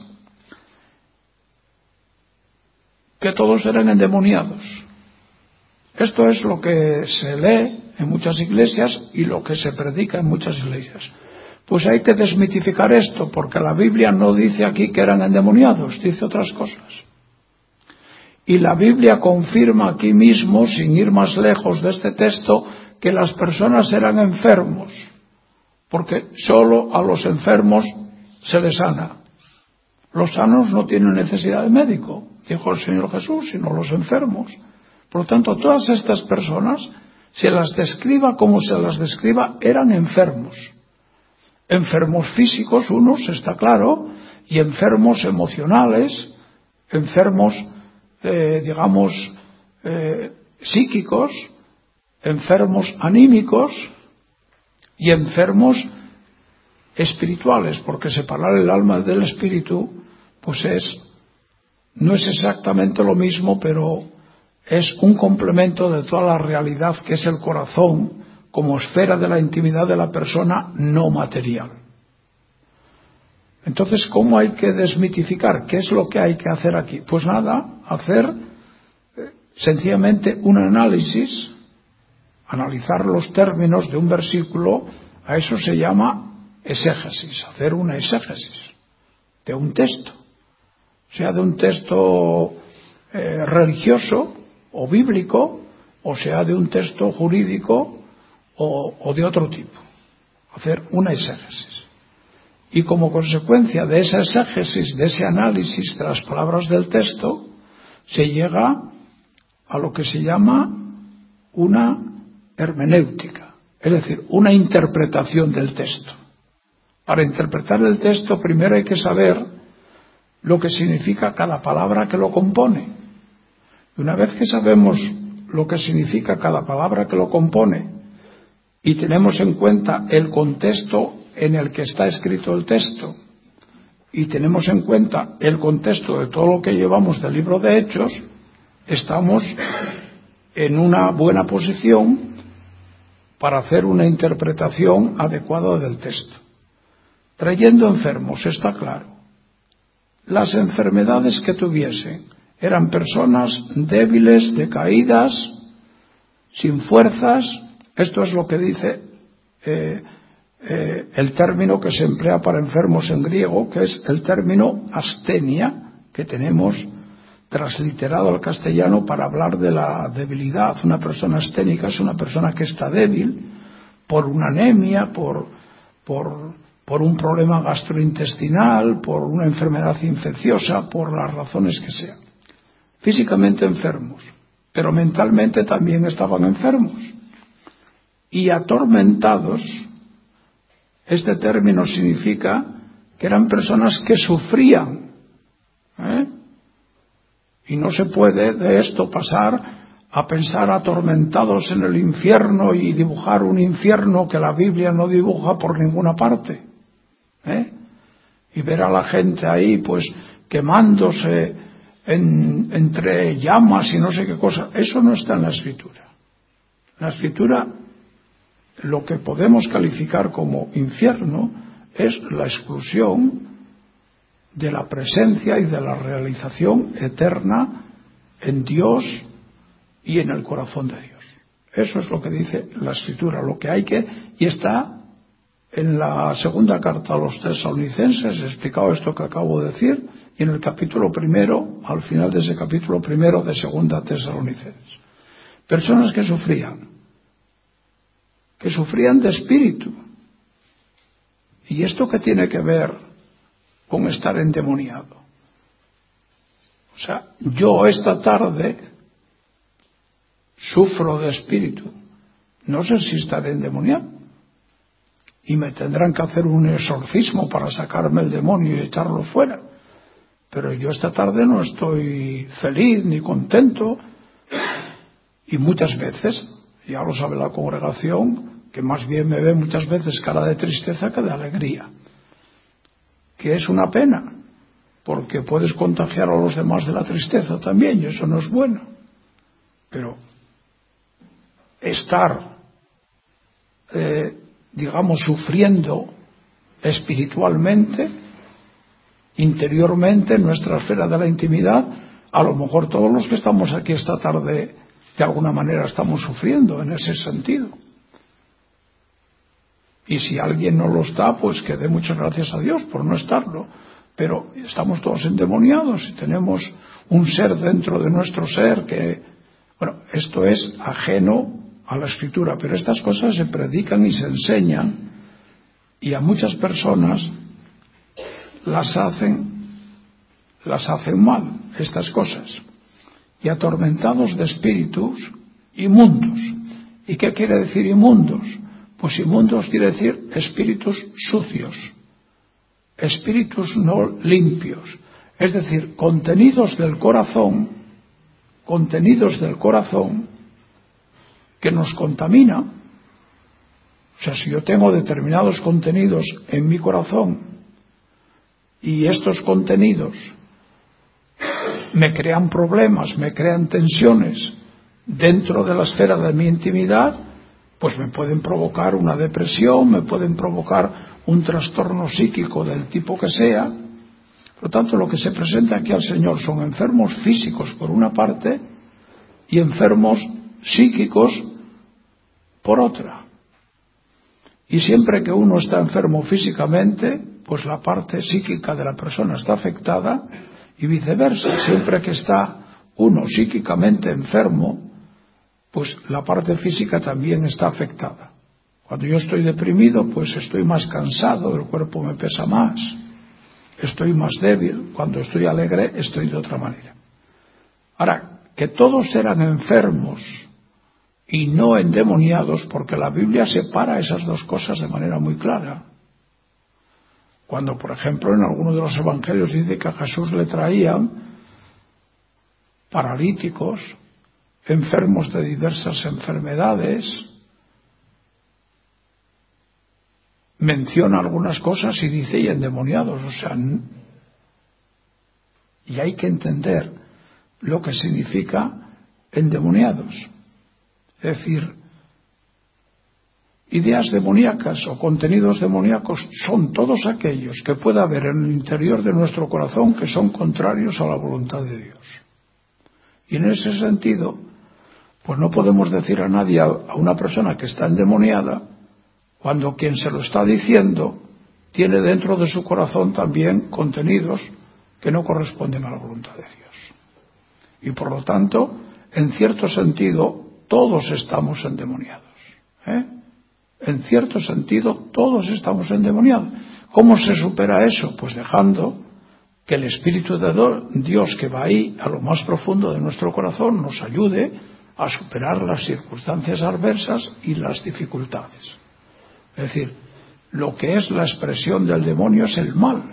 que todos eran endemoniados. Esto es lo que se lee en muchas iglesias y lo que se predica en muchas iglesias. Pues hay que desmitificar esto, porque la Biblia no dice aquí que eran endemoniados, dice otras cosas. Y la Biblia confirma aquí mismo, sin ir más lejos de este texto, que las personas eran enfermos, porque solo a los enfermos se les sana. Los sanos no tienen necesidad de médico, dijo el Señor Jesús, sino los enfermos. Por lo tanto, todas estas personas, se las describa como se las describa, eran enfermos. Enfermos físicos, unos, está claro, y enfermos emocionales, enfermos, eh, digamos, eh, psíquicos, enfermos anímicos y enfermos espirituales, porque separar el alma del espíritu, pues es, no es exactamente lo mismo, pero es un complemento de toda la realidad que es el corazón como esfera de la intimidad de la persona no material. Entonces, ¿cómo hay que desmitificar? ¿Qué es lo que hay que hacer aquí? Pues nada, hacer eh, sencillamente un análisis, analizar los términos de un versículo. A eso se llama exégesis, hacer una exégesis de un texto, sea de un texto eh, religioso o bíblico, o sea de un texto jurídico o, o de otro tipo. Hacer una exégesis. Y como consecuencia de esa exégesis, de ese análisis de las palabras del texto, se llega a lo que se llama una hermenéutica, es decir, una interpretación del texto. Para interpretar el texto primero hay que saber lo que significa cada palabra que lo compone. Y una vez que sabemos lo que significa cada palabra que lo compone y tenemos en cuenta el contexto en el que está escrito el texto y tenemos en cuenta el contexto de todo lo que llevamos del libro de Hechos, estamos en una buena posición para hacer una interpretación adecuada del texto. Trayendo enfermos, está claro. Las enfermedades que tuviesen eran personas débiles, decaídas, sin fuerzas. Esto es lo que dice eh, eh, el término que se emplea para enfermos en griego, que es el término astenia, que tenemos transliterado al castellano para hablar de la debilidad. Una persona asténica es una persona que está débil por una anemia, por, por, por un problema gastrointestinal, por una enfermedad infecciosa, por las razones que sean. Físicamente enfermos, pero mentalmente también estaban enfermos y atormentados. Este término significa que eran personas que sufrían, ¿eh? Y no se puede de esto pasar a pensar atormentados en el infierno y dibujar un infierno que la Biblia no dibuja por ninguna parte, ¿eh? Y ver a la gente ahí pues quemándose en, entre llamas y no sé qué cosa. Eso no está en la Escritura. En la Escritura lo que podemos calificar como infierno es la exclusión de la presencia y de la realización eterna en Dios y en el corazón de Dios. Eso es lo que dice la Escritura, lo que hay que, y está en la segunda carta a los tesalonicenses, he explicado esto que acabo de decir, y en el capítulo primero, al final de ese capítulo primero de segunda tesalonicenses. Personas que sufrían, que sufrían de espíritu. ¿Y esto qué tiene que ver con estar endemoniado? O sea, yo esta tarde sufro de espíritu. No sé si estaré endemoniado. Y me tendrán que hacer un exorcismo para sacarme el demonio y echarlo fuera. Pero yo esta tarde no estoy feliz ni contento. Y muchas veces, ya lo sabe la congregación, que más bien me ve muchas veces cara de tristeza que de alegría. Que es una pena, porque puedes contagiar a los demás de la tristeza también, y eso no es bueno. Pero estar, eh, digamos, sufriendo espiritualmente, interiormente, en nuestra esfera de la intimidad, a lo mejor todos los que estamos aquí esta tarde, de alguna manera estamos sufriendo en ese sentido. Y si alguien no lo está, pues que dé muchas gracias a Dios por no estarlo. Pero estamos todos endemoniados y tenemos un ser dentro de nuestro ser que, bueno, esto es ajeno a la Escritura, pero estas cosas se predican y se enseñan y a muchas personas las hacen, las hacen mal, estas cosas. Y atormentados de espíritus inmundos. ¿Y qué quiere decir inmundos? Pues inmundos quiere decir espíritus sucios, espíritus no limpios, es decir, contenidos del corazón, contenidos del corazón que nos contamina. O sea, si yo tengo determinados contenidos en mi corazón y estos contenidos me crean problemas, me crean tensiones dentro de la esfera de mi intimidad, pues me pueden provocar una depresión, me pueden provocar un trastorno psíquico del tipo que sea. Por lo tanto, lo que se presenta aquí al Señor son enfermos físicos por una parte y enfermos psíquicos por otra. Y siempre que uno está enfermo físicamente, pues la parte psíquica de la persona está afectada y viceversa. Siempre que está uno psíquicamente enfermo, pues la parte física también está afectada. Cuando yo estoy deprimido, pues estoy más cansado, el cuerpo me pesa más, estoy más débil. Cuando estoy alegre, estoy de otra manera. Ahora, que todos eran enfermos y no endemoniados, porque la Biblia separa esas dos cosas de manera muy clara. Cuando, por ejemplo, en alguno de los evangelios dice que a Jesús le traían paralíticos, enfermos de diversas enfermedades, menciona algunas cosas y dice y endemoniados, o sea, y hay que entender lo que significa endemoniados. Es decir, ideas demoníacas o contenidos demoníacos son todos aquellos que pueda haber en el interior de nuestro corazón que son contrarios a la voluntad de Dios. Y en ese sentido, pues no podemos decir a nadie, a una persona que está endemoniada, cuando quien se lo está diciendo tiene dentro de su corazón también contenidos que no corresponden a la voluntad de Dios. Y por lo tanto, en cierto sentido, todos estamos endemoniados. ¿eh? En cierto sentido, todos estamos endemoniados. ¿Cómo se supera eso? Pues dejando que el Espíritu de Dios, que va ahí a lo más profundo de nuestro corazón, nos ayude a superar las circunstancias adversas y las dificultades. Es decir, lo que es la expresión del demonio es el mal.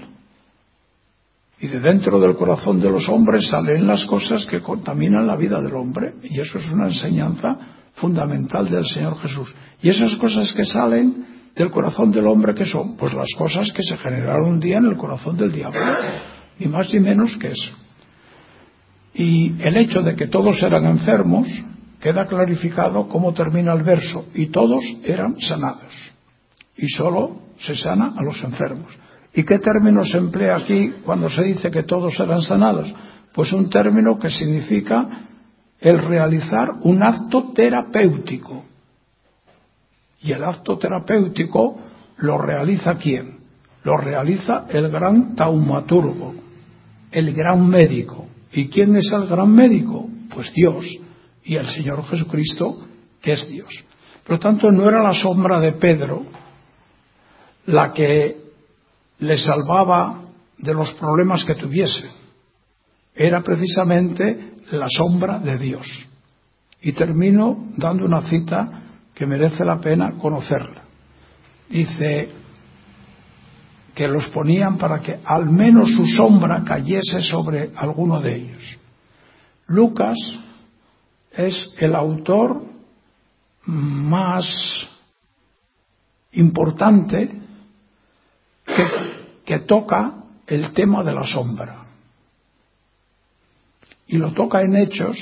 Y de dentro del corazón de los hombres salen las cosas que contaminan la vida del hombre. Y eso es una enseñanza fundamental del Señor Jesús. Y esas cosas que salen del corazón del hombre, ¿qué son? Pues las cosas que se generaron un día en el corazón del diablo. Ni más ni menos que eso. Y el hecho de que todos eran enfermos, queda clarificado cómo termina el verso. Y todos eran sanados. Y solo se sana a los enfermos. ¿Y qué término se emplea aquí cuando se dice que todos eran sanados? Pues un término que significa el realizar un acto terapéutico. Y el acto terapéutico lo realiza ¿quién? Lo realiza el gran taumaturgo, el gran médico. ¿Y quién es el gran médico? Pues Dios y el Señor Jesucristo, que es Dios. Por lo tanto, no era la sombra de Pedro la que le salvaba de los problemas que tuviese. Era precisamente la sombra de Dios. Y termino dando una cita que merece la pena conocerla. Dice que los ponían para que al menos su sombra cayese sobre alguno de ellos. Lucas es el autor más importante que, que toca el tema de la sombra. Y lo toca en Hechos,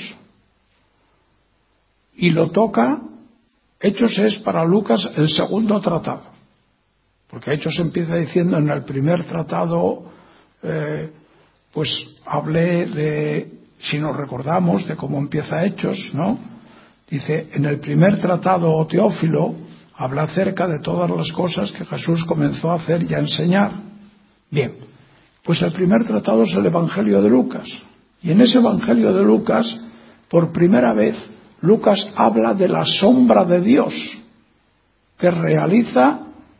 y lo toca, Hechos es para Lucas el segundo tratado, porque Hechos empieza diciendo en el primer tratado, eh, pues hablé de, si nos recordamos de cómo empieza Hechos, ¿no? Dice, en el primer tratado, Teófilo, habla acerca de todas las cosas que Jesús comenzó a hacer y a enseñar. Bien, pues el primer tratado es el Evangelio de Lucas. Y en ese Evangelio de Lucas, por primera vez, Lucas habla de la sombra de Dios, que realiza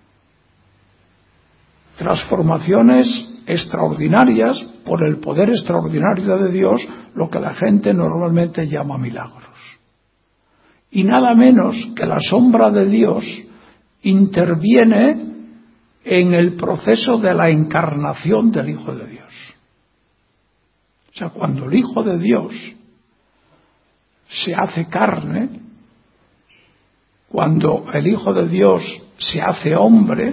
transformaciones extraordinarias por el poder extraordinario de Dios, lo que la gente normalmente llama milagros. Y nada menos que la sombra de Dios interviene en el proceso de la encarnación del Hijo de Dios. O sea, cuando el Hijo de Dios se hace carne, cuando el Hijo de Dios se hace hombre,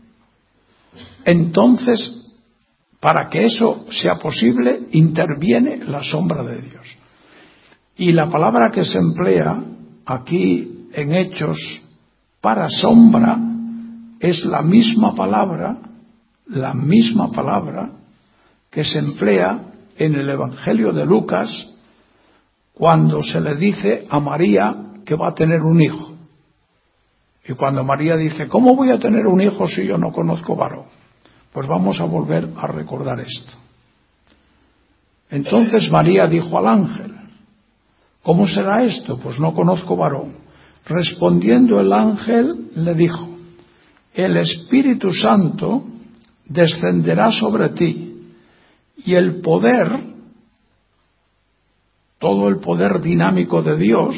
entonces, para que eso sea posible, interviene la sombra de Dios. Y la palabra que se emplea aquí en Hechos para sombra es la misma palabra, la misma palabra que se emplea en el Evangelio de Lucas cuando se le dice a María que va a tener un hijo. Y cuando María dice, ¿cómo voy a tener un hijo si yo no conozco varón? Pues vamos a volver a recordar esto. Entonces María dijo al ángel, ¿cómo será esto? Pues no conozco varón. Respondiendo el ángel le dijo, el Espíritu Santo descenderá sobre ti y el poder todo el poder dinámico de Dios.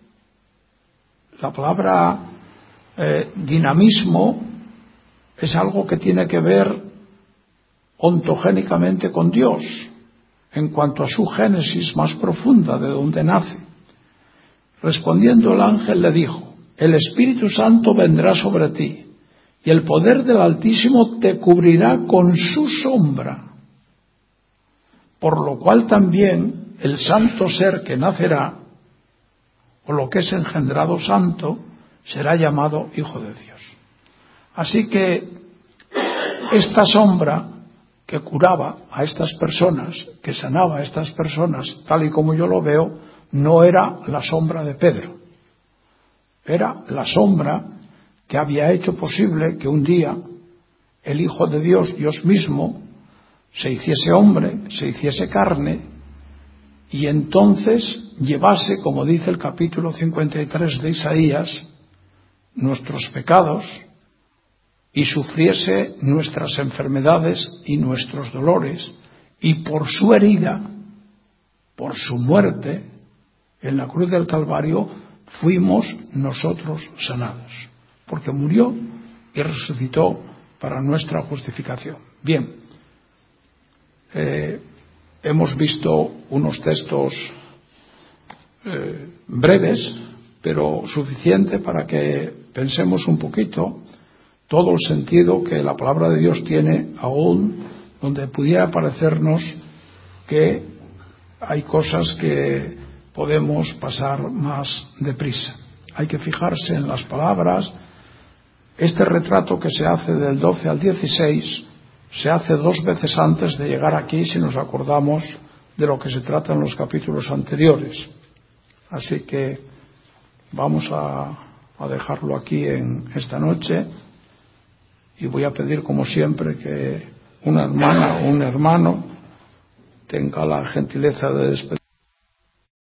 La palabra eh, dinamismo es algo que tiene que ver ontogénicamente con Dios, en cuanto a su génesis más profunda, de donde nace. Respondiendo el ángel le dijo: el Espíritu Santo vendrá sobre ti, y el poder del Altísimo te cubrirá con su sombra. Por lo cual también el santo ser que nacerá, o lo que es engendrado santo, será llamado Hijo de Dios. Así que esta sombra que curaba a estas personas, que sanaba a estas personas, tal y como yo lo veo, no era la sombra de Pedro. Era la sombra que había hecho posible que un día el Hijo de Dios, Dios mismo, se hiciese hombre, se hiciese carne, y entonces llevase, como dice el capítulo cincuenta y tres de Isaías, nuestros pecados, y sufriese nuestras enfermedades y nuestros dolores, y por su herida, por su muerte, en la cruz del Calvario, fuimos nosotros sanados, porque murió y resucitó para nuestra justificación. Bien, eh, hemos visto unos textos eh, breves, pero suficiente para que pensemos un poquito todo el sentido que la palabra de Dios tiene, aún donde pudiera parecernos que hay cosas que podemos pasar más deprisa. Hay que fijarse en las palabras. Este retrato que se hace del doce al dieciséis se hace dos veces antes de llegar aquí, si nos acordamos de lo que se trata en los capítulos anteriores. Así que vamos a, a dejarlo aquí en esta noche. Y voy a pedir, como siempre, que una hermana o un hermano tenga la gentileza de despedir